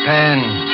Suspense.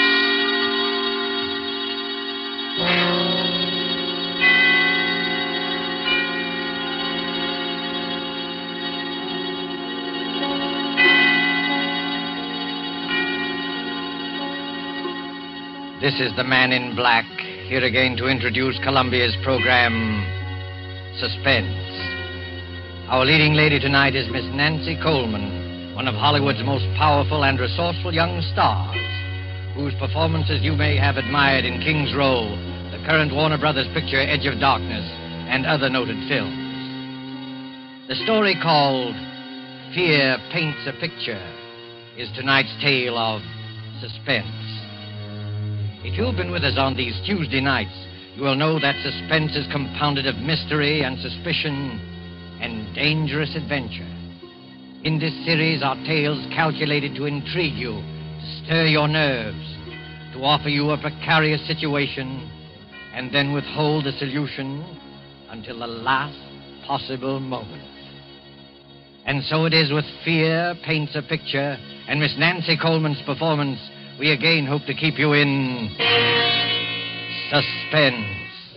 This is the Man in Black, here again to introduce Columbia's program, Suspense. Our leading lady tonight is Miss Nancy Coleman, one of Hollywood's most powerful and resourceful young stars, whose performances you may have admired in King's Row, the current Warner Brothers picture Edge of Darkness, and other noted films. The story called Fear Paints a Picture is tonight's tale of suspense. If you've been with us on these Tuesday nights, you will know that suspense is compounded of mystery and suspicion and dangerous adventure. In this series are tales calculated to intrigue you, to stir your nerves, to offer you a precarious situation, and then withhold the solution until the last possible moment. And so it is with Fear Paints a Picture and Miss Nancy Coleman's performance. We again hope to keep you in suspense.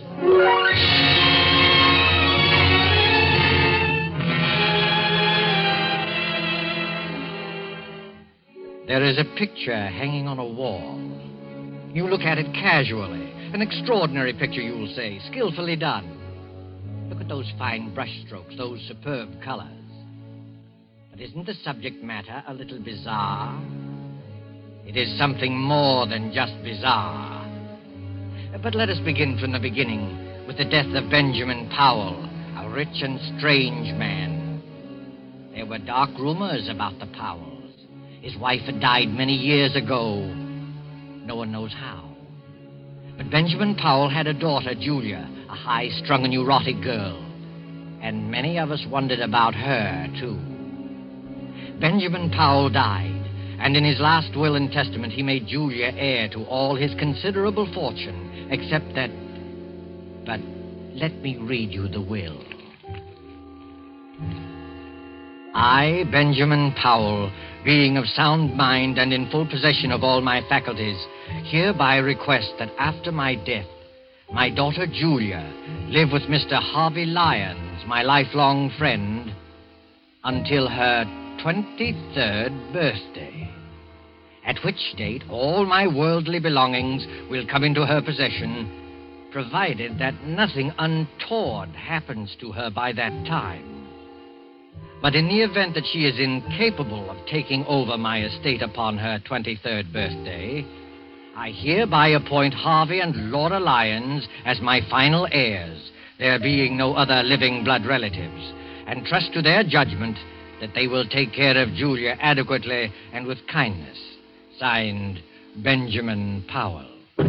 There is a picture hanging on a wall. You look at it casually. An extraordinary picture, you'll say, skillfully done. Look at those fine brushstrokes, those superb colors. But isn't the subject matter a little bizarre? It is something more than just bizarre. But let us begin from the beginning with the death of Benjamin Powell, a rich and strange man. There were dark rumors about the Powells. His wife had died many years ago. No one knows how. But Benjamin Powell had a daughter, Julia, a high-strung and neurotic girl. And many of us wondered about her, too. Benjamin Powell died. And in his last will and testament, he made Julia heir to all his considerable fortune, except that... But let me read you the will. I, Benjamin Powell, being of sound mind and in full possession of all my faculties, hereby request that after my death, my daughter Julia live with Mr. Harvey Lyons, my lifelong friend, until her 23rd birthday, at which date all my worldly belongings will come into her possession, provided that nothing untoward happens to her by that time. But in the event that she is incapable of taking over my estate upon her 23rd birthday, I hereby appoint Harvey and Laura Lyons as my final heirs, there being no other living blood relatives, and trust to their judgment that they will take care of Julia adequately and with kindness. Signed, Benjamin Powell.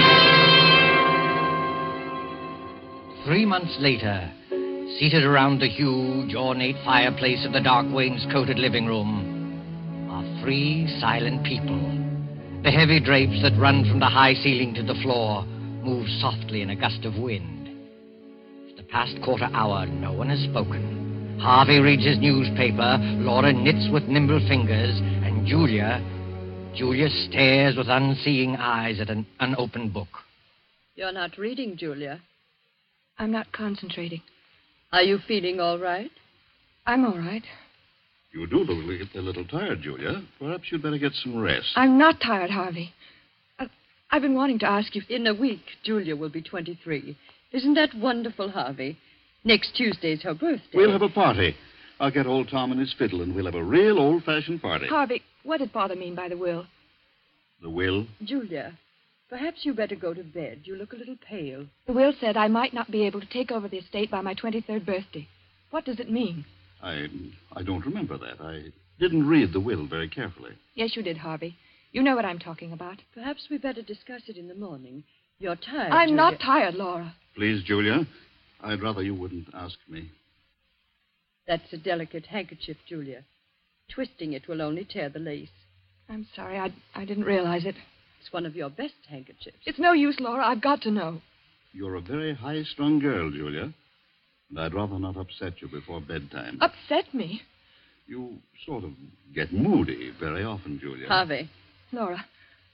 3 months later, seated around the huge, ornate fireplace of the dark wainscoted living room, are 3 silent people. The heavy drapes that run from the high ceiling to the floor move softly in a gust of wind. For the past quarter hour, no one has spoken. Harvey reads his newspaper, Laura knits with nimble fingers, and Julia stares with unseeing eyes at an unopened book. You're not reading, Julia. I'm not concentrating. Are you feeling all right? I'm all right. You do look a little tired, Julia. Perhaps you'd better get some rest. I'm not tired, Harvey. I've been wanting to ask you... In a week, Julia will be 23. Isn't that wonderful, Harvey? Next Tuesday's her birthday. We'll have a party. I'll get old Tom and his fiddle, and we'll have a real old-fashioned party. Harvey, what did Father mean by the will? The will? Julia, perhaps you better go to bed. You look a little pale. The will said I might not be able to take over the estate by my 23rd birthday. What does it mean? I don't remember that. I didn't read the will very carefully. Yes, you did, Harvey. You know what I'm talking about. Perhaps we better discuss it in the morning. You're tired, I'm Julia. not tired, Laura. Please, Julia, I'd rather you wouldn't ask me. That's a delicate handkerchief, Julia. Twisting it will only tear the lace. I'm sorry. I didn't realize it. It's one of your best handkerchiefs. It's no use, Laura. I've got to know. You're a very high-strung girl, Julia. And I'd rather not upset you before bedtime. Upset me? You sort of get moody very often, Julia. Harvey. Laura,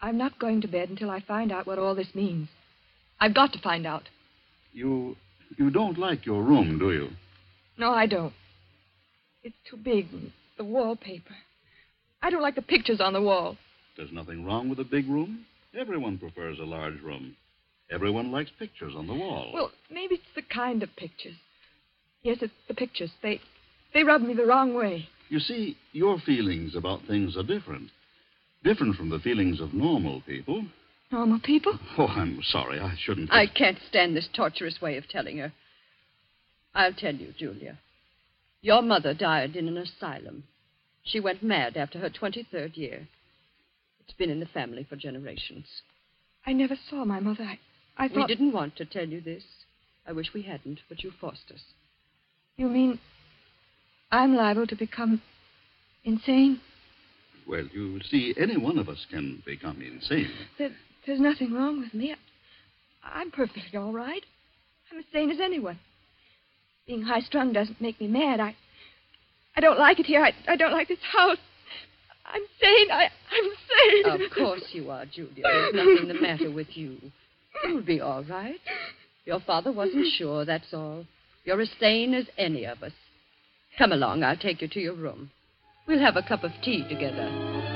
I'm not going to bed until I find out what all this means. I've got to find out. You don't like your room, do you? No, I don't. It's too big. The wallpaper. I don't like the pictures on the wall. There's nothing wrong with a big room. Everyone prefers a large room. Everyone likes pictures on the wall. Well, maybe it's the kind of pictures. Yes, it's the pictures. They rub me the wrong way. You see, your feelings about things are different. Different from the feelings of normal people. Normal people? Oh, I'm sorry. I shouldn't. I can't stand this torturous way of telling her. I'll tell you, Julia. Your mother died in an asylum. She went mad after her 23rd year. It's been in the family for generations. I never saw my mother. I thought... We didn't want to tell you this. I wish we hadn't, but you forced us. You mean I'm liable to become insane? Well, you see, any one of us can become insane. There's nothing wrong with me. I'm perfectly all right. I'm as sane as anyone. Being high-strung doesn't make me mad. I don't like it here. I don't like this house. I'm sane. I'm sane. Of course you are, Julia. There's nothing the matter with you. You'll be all right. Your father wasn't sure, that's all. You're as sane as any of us. Come along. I'll take you to your room. We'll have a cup of tea together.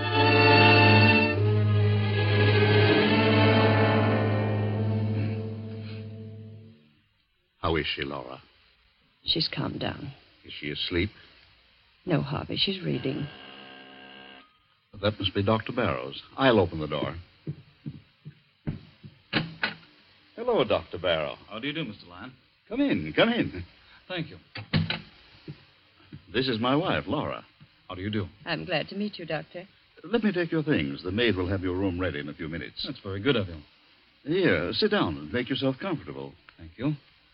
How is she, Laura? She's calmed down. Is she asleep? No, Harvey, she's reading. That must be Dr. Barrows. I'll open the door. Hello, Dr. Barrow. How do you do, Mr. Lyon? Come in, come in. Thank you. This is my wife, Laura. How do you do? I'm glad to meet you, Doctor. Let me take your things. The maid will have your room ready in a few minutes. That's very good of you. Here, sit down and make yourself comfortable. Thank you.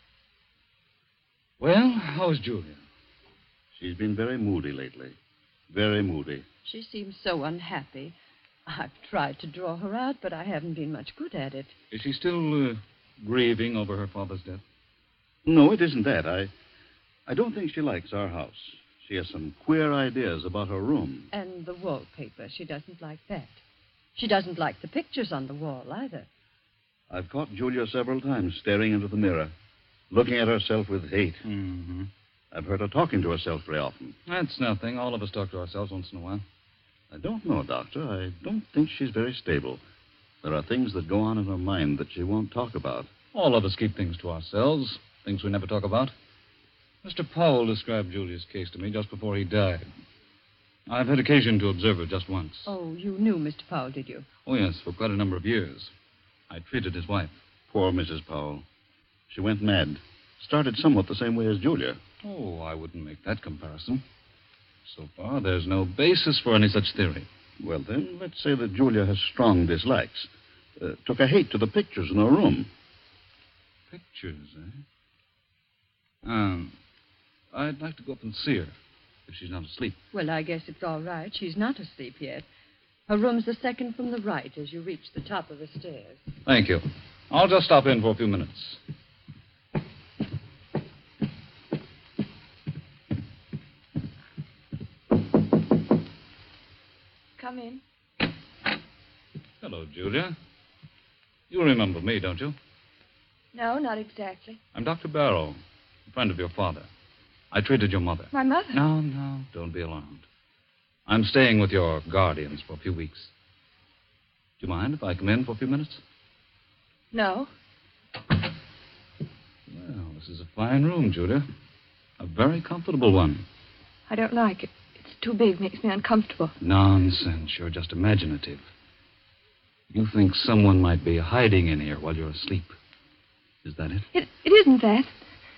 Well, how's Julia? She's been very moody lately. Very moody. She seems so unhappy. I've tried to draw her out, but I haven't been much good at it. Is she still grieving over her father's death? No, it isn't that. I don't think she likes our house. She has some queer ideas about her room. And the wallpaper. She doesn't like that. She doesn't like the pictures on the wall, either. I've caught Julia several times staring into the mirror, looking at herself with hate. Mm-hmm. I've heard her talking to herself very often. That's nothing. All of us talk to ourselves once in a while. I don't know, Doctor. I don't think she's very stable. There are things that go on in her mind that she won't talk about. All of us keep things to ourselves, things we never talk about. Mr. Powell described Julia's case to me just before he died. I've had occasion to observe her just once. Oh, you knew Mr. Powell, did you? Oh, yes, for quite a number of years. I treated his wife. Poor Mrs. Powell. She went mad. Started somewhat the same way as Julia. Oh, I wouldn't make that comparison. So far, there's no basis for any such theory. Well, then, let's say that Julia has strong dislikes. Took a hate to the pictures in her room. Pictures, eh? I'd like to go up and see her, if she's not asleep. Well, I guess it's all right. She's not asleep yet. Her room's the second from the right as you reach the top of the stairs. Thank you. I'll just stop in for a few minutes. Come in. Hello, Julia. You remember me, don't you? No, not exactly. I'm Dr. Barrow, a friend of your father. I treated your mother. My mother? No, don't be alarmed. I'm staying with your guardians for a few weeks. Do you mind if I come in for a few minutes? No. Well, this is a fine room, Julia. A very comfortable one. I don't like it. It's too big, makes me uncomfortable. Nonsense. You're just imaginative. You think someone might be hiding in here while you're asleep. Is that it? It isn't that.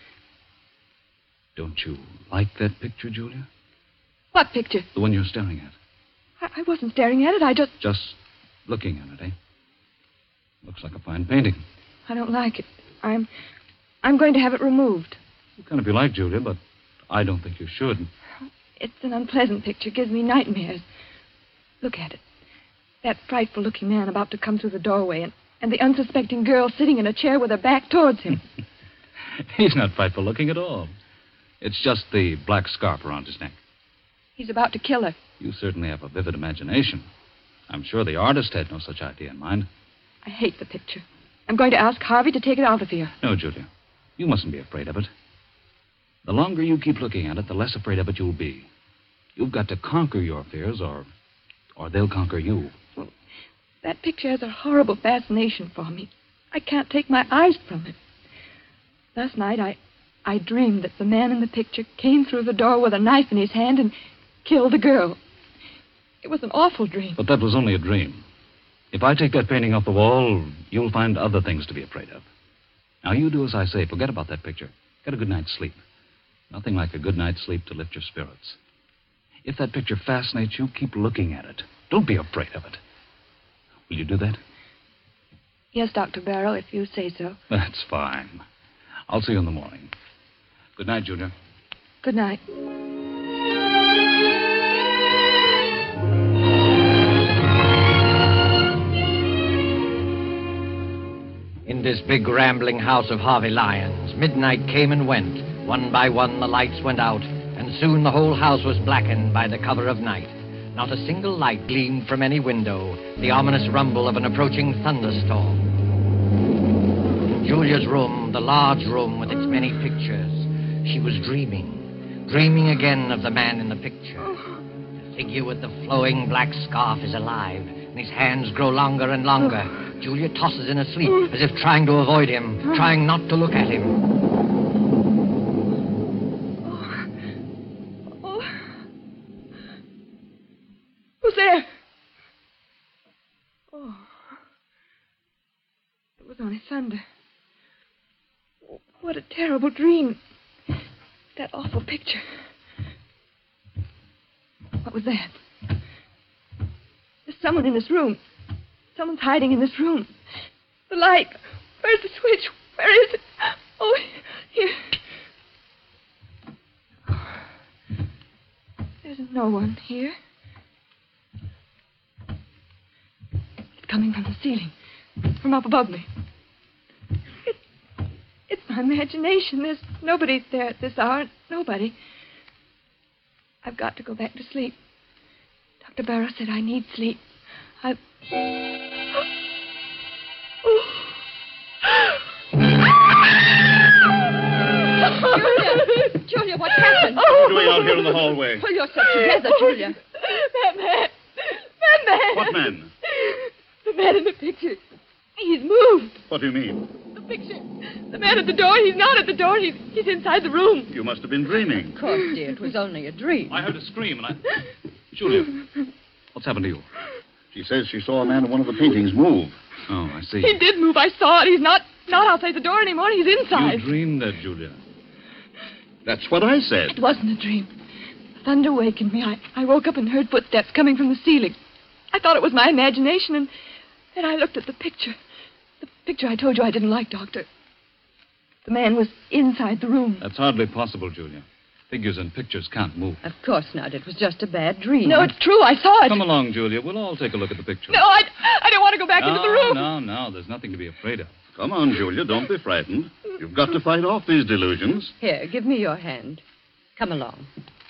Don't you like that picture, Julia? What picture? The one you're staring at. I wasn't staring at it. I just... Just looking at it, eh? Looks like a fine painting. I don't like it. I'm going to have it removed. You can if you like, Julia, but I don't think you should. It's an unpleasant picture. Gives me nightmares. Look at it. That frightful-looking man about to come through the doorway, and the unsuspecting girl sitting in a chair with her back towards him. He's not frightful-looking at all. It's just the black scarf around his neck. He's about to kill her. You certainly have a vivid imagination. I'm sure the artist had no such idea in mind. I hate the picture. I'm going to ask Harvey to take it out of here. No, Julia. You mustn't be afraid of it. The longer you keep looking at it, the less afraid of it you'll be. You've got to conquer your fears, or they'll conquer you. Well, that picture has a horrible fascination for me. I can't take my eyes from it. Last night, I dreamed that the man in the picture came through the door with a knife in his hand and killed the girl. It was an awful dream. But that was only a dream. If I take that painting off the wall, you'll find other things to be afraid of. Now, you do as I say. Forget about that picture. Get a good night's sleep. Nothing like a good night's sleep to lift your spirits. If that picture fascinates you, keep looking at it. Don't be afraid of it. Will you do that? Yes, Dr. Barrow, if you say so. That's fine. I'll see you in the morning. Good night, Julia. Good night. In this big rambling house of Harvey Lyons, midnight came and went. One by one, the lights went out, and soon the whole house was blackened by the cover of night. Not a single light gleamed from any window, the ominous rumble of an approaching thunderstorm. In Julia's room, the large room with its many pictures, she was dreaming again of the man in the picture. The figure with the flowing black scarf is alive, and his hands grow longer and longer. Julia tosses in her sleep, as if trying to avoid him, trying not to look at him. Who's there? Oh. It was only thunder. What a terrible dream. That awful picture. What was that? There's someone in this room. Someone's hiding in this room. The light. Where's the switch? Where is it? Oh, here. There's no one here. It's coming from the ceiling. From up above me. It's my imagination. There's nobody there at this hour. Nobody. I've got to go back to sleep. Dr. Barrow said I need sleep. Julia, what happened? What are you doing out here in the hallway? Pull yourself together, Julia. That man. What man? The man in the picture. He's moved. What do you mean? The picture. The man at the door. He's not at the door. He's inside the room. You must have been dreaming. Of course, dear. It was only a dream. I heard a scream, and Julia, what's happened to you? She says she saw a man in one of the paintings move. Oh, I see. He did move. I saw it. He's not outside the door anymore. He's inside. You dreamed that, Julia. That's what I said. It wasn't a dream. The thunder wakened me. I woke up and heard footsteps coming from the ceiling. I thought it was my imagination, and then I looked at the picture. The picture I told you I didn't like, Doctor. The man was inside the room. That's hardly possible, Julia. Figures in pictures can't move. Of course not. It was just a bad dream. No, it's true. I saw it. Come along, Julia. We'll all take a look at the picture. No, I don't want to go back into the room. No. There's nothing to be afraid of. Come on, Julia. Don't be frightened. You've got to fight off these delusions. Here, give me your hand. Come along.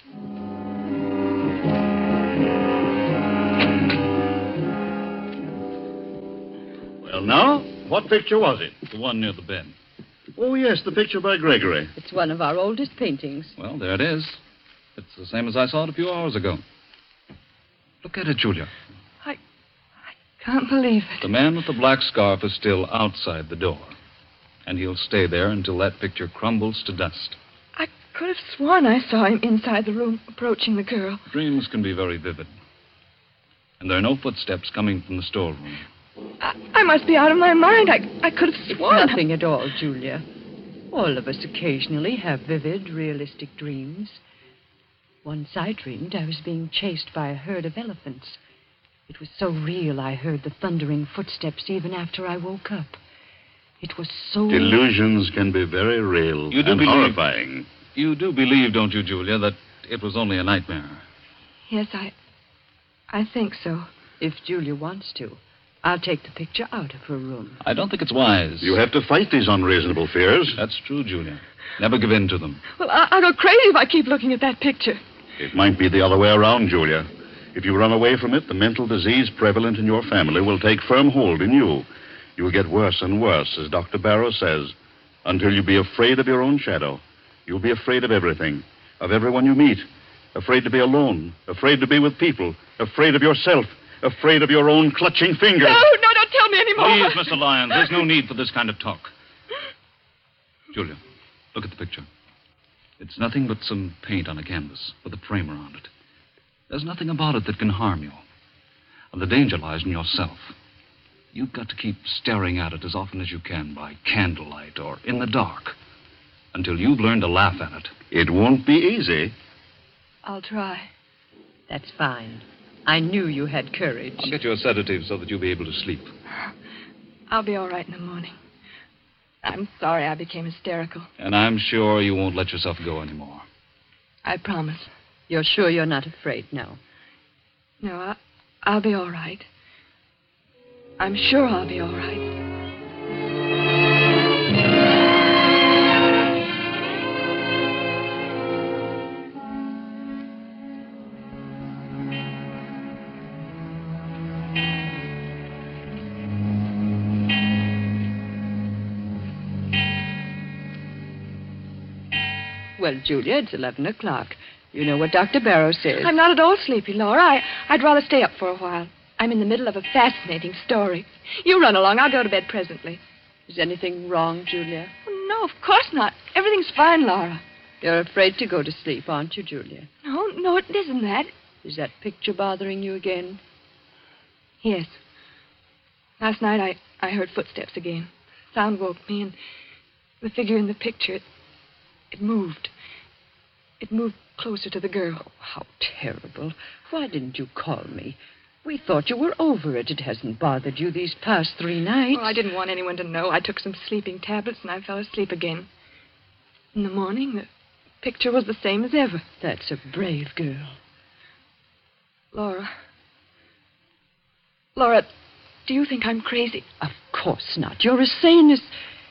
Well, now, what picture was it? The one near the bed. Oh, yes, the picture by Gregory. It's one of our oldest paintings. Well, there it is. It's the same as I saw it a few hours ago. Look at it, Julia. I can't believe it. The man with the black scarf is still outside the door. And he'll stay there until that picture crumbles to dust. I could have sworn I saw him inside the room approaching the girl. Dreams can be very vivid. And there are no footsteps coming from the storeroom. I must be out of my mind. I could have sworn. Nothing at all, Julia. All of us occasionally have vivid, realistic dreams. Once I dreamed I was being chased by a herd of elephants. It was so real I heard the thundering footsteps even after I woke up. It was so... Delusions can be very real and horrifying. You do believe, don't you, Julia, that it was only a nightmare? Yes, I think so. If Julia wants to, I'll take the picture out of her room. I don't think it's wise. You have to fight these unreasonable fears. That's true, Julia. Never give in to them. Well, I'll go crazy if I keep looking at that picture. It might be the other way around, Julia. If you run away from it, the mental disease prevalent in your family will take firm hold in you. You will get worse and worse, as Dr. Barrow says, until you be afraid of your own shadow. You'll be afraid of everything, of everyone you meet. Afraid to be alone, afraid to be with people, afraid of yourself, afraid of your own clutching fingers. No, don't tell me anymore. Please, Mr. Lyons, there's no need for this kind of talk. Julia, look at the picture. It's nothing but some paint on a canvas with a frame around it. There's nothing about it that can harm you. And the danger lies in yourself. You've got to keep staring at it as often as you can by candlelight or in the dark until you've learned to laugh at it. It won't be easy. I'll try. That's fine. I knew you had courage. I'll get you a sedative so that you'll be able to sleep. I'll be all right in the morning. I'm sorry I became hysterical. And I'm sure you won't let yourself go anymore. I promise. You're sure you're not afraid now? No, I'll be all right. I'm sure I'll be all right. Well, Julia, it's 11 o'clock. You know what Dr. Barrow says. I'm not at all sleepy, Laura. I'd rather stay up for a while. I'm in the middle of a fascinating story. You run along. I'll go to bed presently. Is anything wrong, Julia? No, of course not. Everything's fine, Laura. You're afraid to go to sleep, aren't you, Julia? No, it isn't that. Is that picture bothering you again? Yes. Last night I heard footsteps again. Sound woke me, and the figure in the picture, it moved. It moved closer to the girl. Oh, how terrible. Why didn't you call me? We thought you were over it. It hasn't bothered you these past 3 nights. Oh, I didn't want anyone to know. I took some sleeping tablets, and I fell asleep again. In the morning, the picture was the same as ever. That's a brave girl. Laura, do you think I'm crazy? Of course not. You're as sane as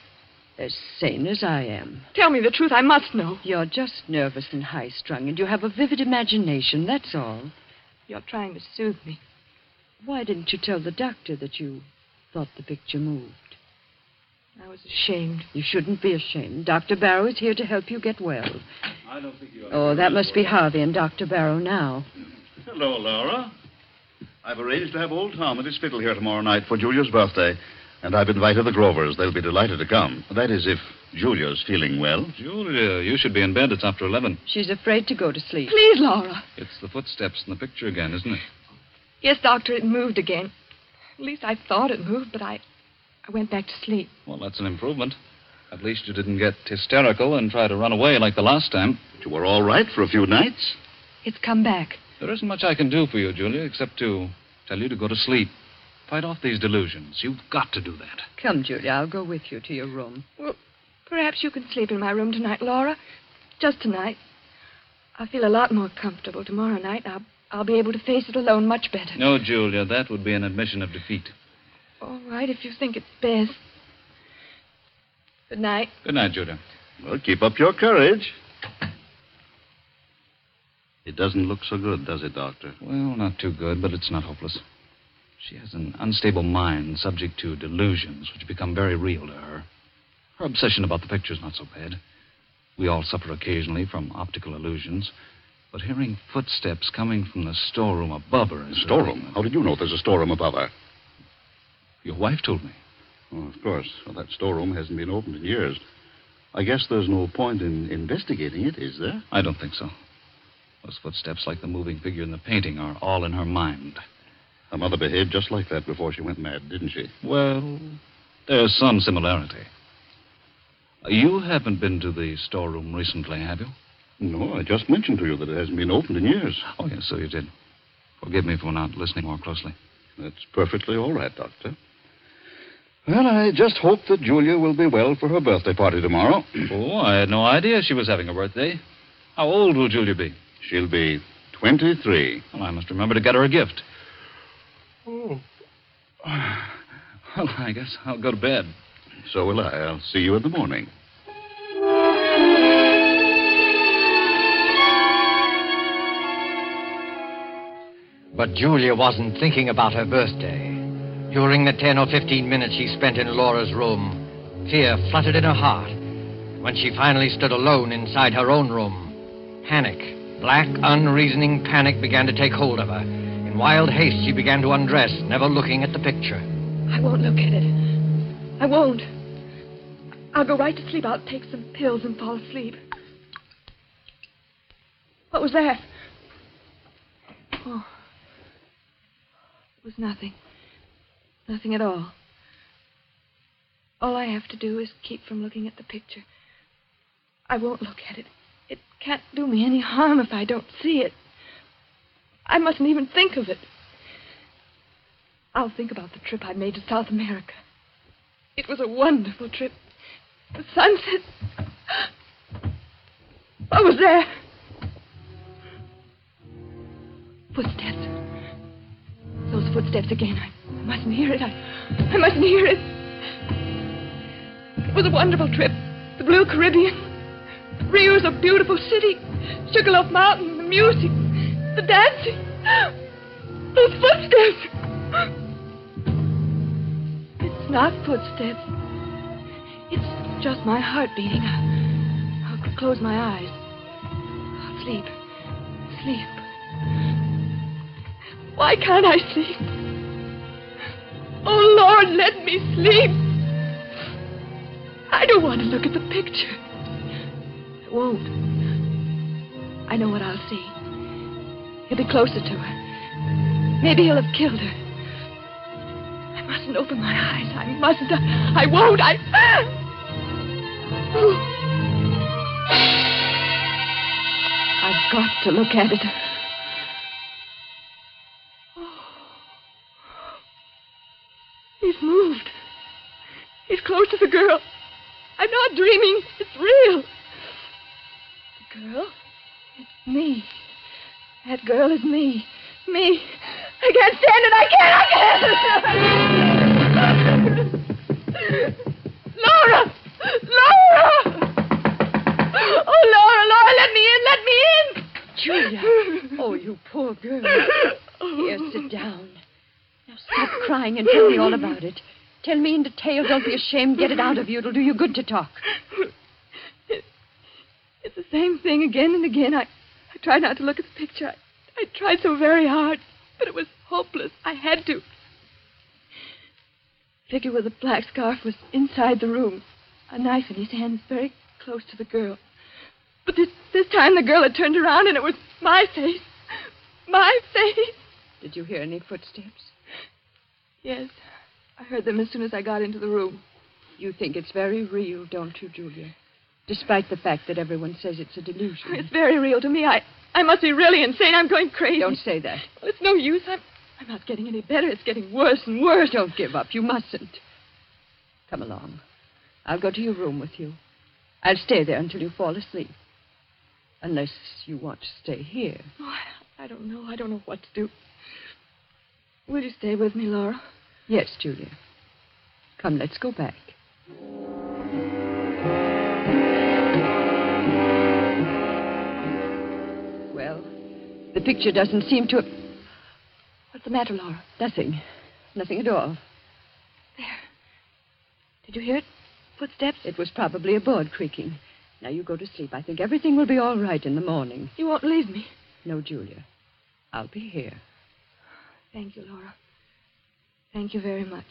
I am. Tell me the truth. I must know. You're just nervous and high-strung, and you have a vivid imagination, that's all. You're trying to soothe me. Why didn't you tell the doctor that you thought the picture moved? I was ashamed. You shouldn't be ashamed. Dr. Barrow is here to help you get well. I don't think you... Oh, that must be Harvey and Dr. Barrow now. Hello, Laura. I've arranged to have old Tom at his fiddle here tomorrow night for Julia's birthday. And I've invited the Grovers. They'll be delighted to come. That is, if Julia's feeling well. Julia, you should be in bed. It's after 11. She's afraid to go to sleep. Please, Laura. It's the footsteps in the picture again, isn't it? Yes, Doctor, it moved again. At least I thought it moved, but I went back to sleep. Well, that's an improvement. At least you didn't get hysterical and try to run away like the last time. But you were all right for a few nights. It's come back. There isn't much I can do for you, Julia, except to tell you to go to sleep. Fight off these delusions. You've got to do that. Come, Julia, I'll go with you to your room. Well, perhaps you can sleep in my room tonight, Laura. Just tonight. I'll feel a lot more comfortable tomorrow night. I'll be able to face it alone much better. No, Julia, that would be an admission of defeat. All right, if you think it's best. Good night. Good night, Julia. Well, keep up your courage. It doesn't look so good, does it, Doctor? Well, not too good, but it's not hopeless. She has an unstable mind subject to delusions which become very real to her. Her obsession about the picture's not so bad. We all suffer occasionally from optical illusions. But hearing footsteps coming from the storeroom above her is... Storeroom? How did you know there's a storeroom above her? Your wife told me. Oh, of course. Well, that storeroom hasn't been opened in years. I guess there's no point in investigating it, is there? I don't think so. Those footsteps, like the moving figure in the painting, are all in her mind. Her mother behaved just like that before she went mad, didn't she? Well, there's some similarity. You haven't been to the storeroom recently, have you? No, I just mentioned to you that it hasn't been opened in years. Oh, yes, so you did. Forgive me for not listening more closely. That's perfectly all right, Doctor. Well, I just hope that Julia will be well for her birthday party tomorrow. Oh, I had no idea she was having a birthday. How old will Julia be? She'll be 23. Well, I must remember to get her a gift. Oh. Well, I guess I'll go to bed. So will I. I'll see you in the morning. But Julia wasn't thinking about her birthday. During the 10 or 15 minutes she spent in Laura's room, fear fluttered in her heart. When she finally stood alone inside her own room, panic, black, unreasoning panic began to take hold of her. In wild haste, she began to undress, never looking at the picture. I won't look at it. I won't. I'll go right to sleep. I'll take some pills and fall asleep. What was that? Oh. It was nothing. Nothing at all. All I have to do is keep from looking at the picture. I won't look at it. It can't do me any harm if I don't see it. I mustn't even think of it. I'll think about the trip I made to South America. It was a wonderful trip. The sunset. What was there? Footsteps. Those footsteps again. I mustn't hear it. I mustn't hear it. It was a wonderful trip. The Blue Caribbean. Rio's a beautiful city. Sugarloaf Mountain, the music, the dancing. Those footsteps. It's not footsteps. It's just my heart beating. I'll close my eyes. I'll sleep. Sleep. Why can't I sleep? Oh, Lord, let me sleep. I don't want to look at the picture. I won't. I know what I'll see. He'll be closer to her. Maybe he'll have killed her. I mustn't open my eyes. I mustn't. I won't. I've got to look at it. He's moved. He's close to the girl. I'm not dreaming. It's real. The girl? It's me. That girl is me. Me. I can't stand it. Laura! Laura! Oh, Laura, let me in. Julia. Oh, you poor girl. Here, sit down. Now stop crying and tell me all about it. Tell me in detail. Don't be ashamed. Get it out of you. It'll do you good to talk. It's the same thing again and again. I tried not to look at the picture. I tried so very hard, but it was hopeless. I had to. The figure with a black scarf was inside the room. A knife in his hand, very close to the girl. But this time the girl had turned around and it was my face. My face. Did you hear any footsteps? Yes. I heard them as soon as I got into the room. You think it's very real, don't you, Julia? Despite the fact that everyone says it's a delusion. It's very real to me. I must be really insane. I'm going crazy. Don't say that. Well, it's no use. I'm not getting any better. It's getting worse and worse. Don't give up. You mustn't. Come along. I'll go to your room with you. I'll stay there until you fall asleep. Unless you want to stay here. Oh, I don't know. I don't know what to do. Will you stay with me, Laura? Yes, Julia. Come, let's go back. Well, the picture doesn't seem to have... What's the matter, Laura? Nothing. Nothing at all. There. Did you hear it? Footsteps? It was probably a board creaking. Now you go to sleep. I think everything will be all right in the morning. You won't leave me? No, Julia. I'll be here. Thank you, Laura. Thank you very much.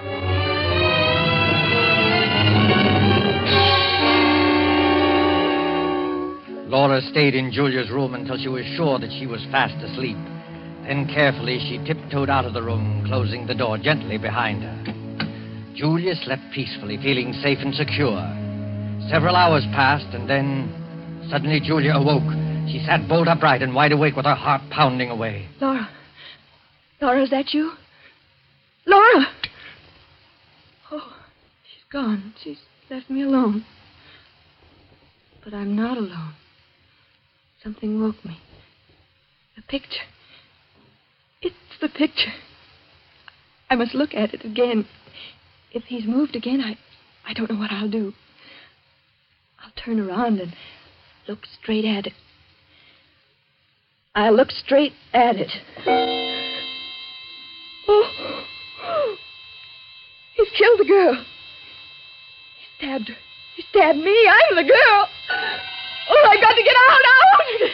Laura stayed in Julia's room until she was sure that she was fast asleep. Then carefully she tiptoed out of the room, closing the door gently behind her. Julia slept peacefully, feeling safe and secure. Several hours passed, and then suddenly Julia awoke. She sat bolt upright and wide awake with her heart pounding away. Laura. Laura, is that you? Laura! Oh, she's gone. She's left me alone. But I'm not alone. Something woke me. The picture. It's the picture. I must look at it again. If he's moved again, I don't know what I'll do. I'll turn around and look straight at it. I looked straight at it. Oh. He's killed the girl. He stabbed her. He stabbed me. I'm the girl. Oh, I got to get out.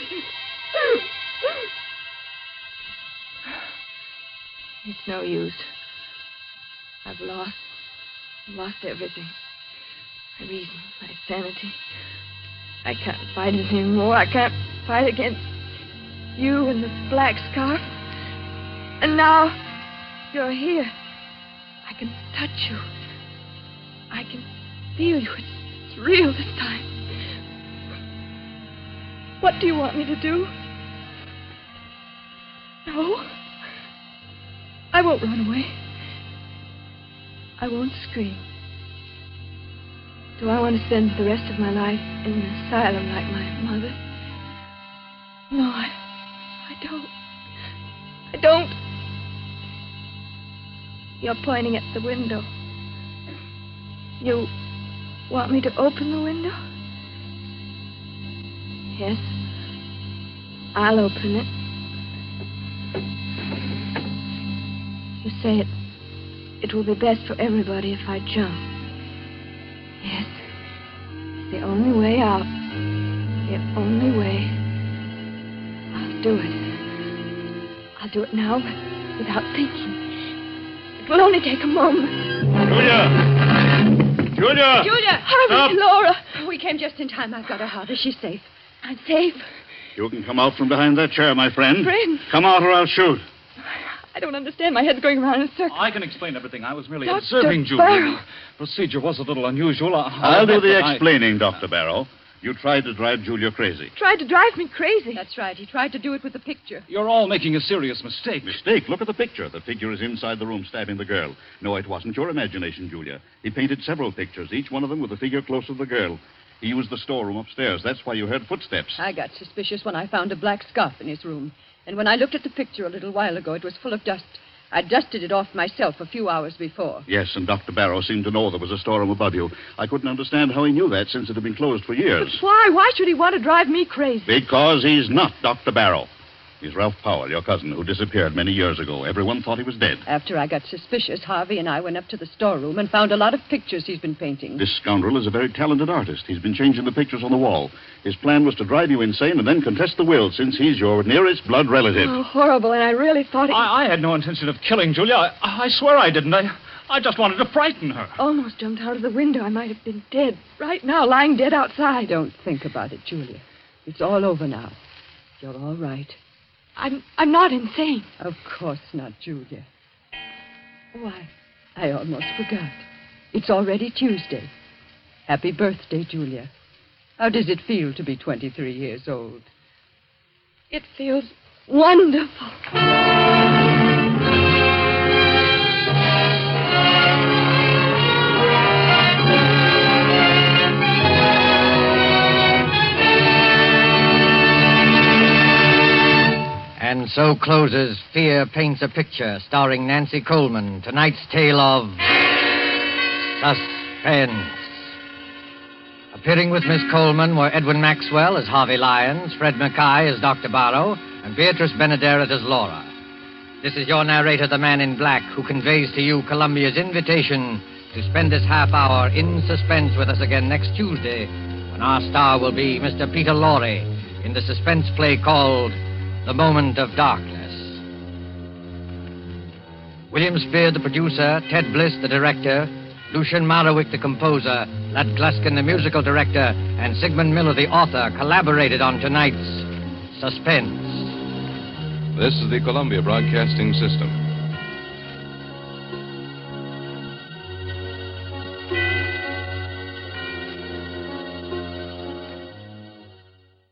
It's no use. I've lost everything. My reason, my sanity. I can't fight it anymore. I can't fight against you and the black scarf. And now you're here. I can touch you. I can feel you. It's real this time. What do you want me to do? No. I won't run away. I won't scream. Do I want to spend the rest of my life in an asylum like my mother? No, I don't. I don't. You're pointing at the window. You want me to open the window? Yes. I'll open it. You say it will be best for everybody if I jump. Yes. It's the only way out. The only way. I'll do it. I'll do it now without thinking. It will only take a moment. Julia! Julia! Harvey, Laura. We came just in time. I've got her, Harvey. She's safe. I'm safe. You can come out from behind that chair, my friend. Friend? Come out or I'll shoot. I don't understand. My head's going around in a circle. I can explain everything. I was merely Dr. observing Julia. Barrow. Procedure was a little unusual. I'll do the explaining, Dr. Barrow. You tried to drive Julia crazy. Tried to drive me crazy. That's right. He tried to do it with the picture. You're all making a serious mistake. Mistake? Look at the picture. The figure is inside the room stabbing the girl. No, it wasn't your imagination, Julia. He painted several pictures, each one of them with the figure close to the girl. He used the storeroom upstairs. That's why you heard footsteps. I got suspicious when I found a black scarf in his room. And when I looked at the picture a little while ago, it was full of dust. I dusted it off myself a few hours before. Yes, and Dr. Barrow seemed to know there was a storeroom above you. I couldn't understand how he knew that since it had been closed for years. But why? Why should he want to drive me crazy? Because he's not Dr. Barrow. He's Ralph Powell, your cousin, who disappeared many years ago. Everyone thought he was dead. After I got suspicious, Harvey and I went up to the storeroom and found a lot of pictures he's been painting. This scoundrel is a very talented artist. He's been changing the pictures on the wall. His plan was to drive you insane and then contest the will, since he's your nearest blood relative. Oh, horrible, and I really thought it... I had no intention of killing Julia. I swear I didn't. I just wanted to frighten her. Almost jumped out of the window. I might have been dead. Right now, lying dead outside. Don't think about it, Julia. It's all over now. You're all right. I'm not insane. Of course not, Julia. Why, I almost forgot. It's already Tuesday. Happy birthday, Julia. How does it feel to be 23 years old? It feels wonderful. And so closes Fear Paints a Picture, starring Nancy Coleman. Tonight's tale of suspense. Appearing with Miss Coleman were Edwin Maxwell as Harvey Lyons, Fred Mackay as Dr. Barrow, and Beatrice Benaderet as Laura. This is your narrator, the Man in Black, who conveys to you Columbia's invitation to spend this half hour in suspense with us again next Tuesday, when our star will be Mr. Peter Lorre in the suspense play called The Moment of Darkness. William Spear, the producer, Ted Bliss, the director, Lucien Marowick, the composer, Lad Gluskin, the musical director, and Sigmund Miller, the author, collaborated on tonight's Suspense. This is the Columbia Broadcasting System.